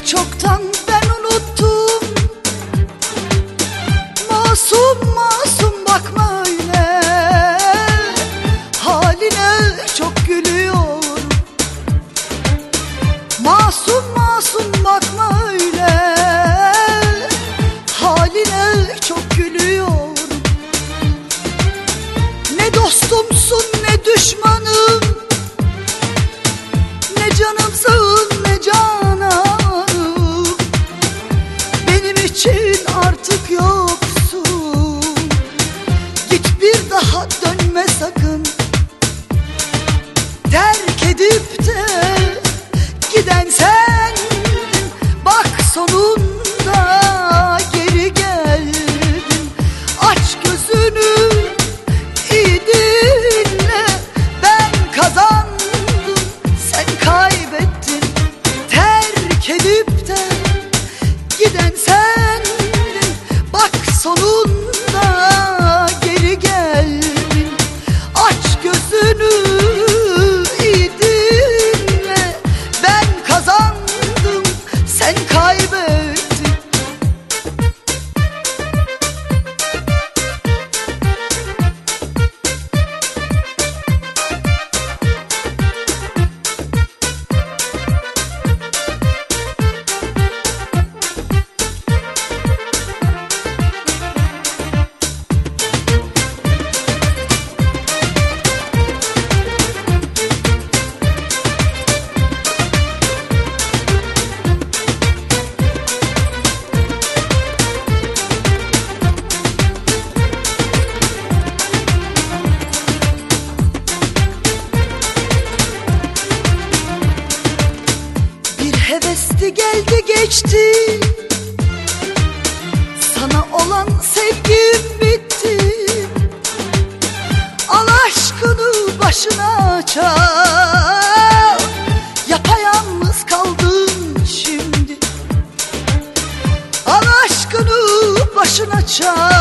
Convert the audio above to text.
Çoktan ben unuttum. Masum masum bakma öyle, haline çok gülüyorum. Masum masum bakma öyle, haline çok gülüyorum. Ne dostumsun ne düşmanım, ne canımsın ne cananım. Benim için artık yoksun. Git bir daha dönme sakın. Terk edip de giden sendin. Bak sonunda geri geldin. Aç gözünü iyi dinle. Ben kazandım, sen kaybettin. Terk edip de giden sendin. Bak sonunda geri geldin. Aç gözünü iyi dinle. Ben kazandım, sen kaybettin. Hevesli geldi geçti, sana olan sevgim bitti. Al aşkını başına çal, yapayalnız kaldın şimdi. Al aşkını başına çal.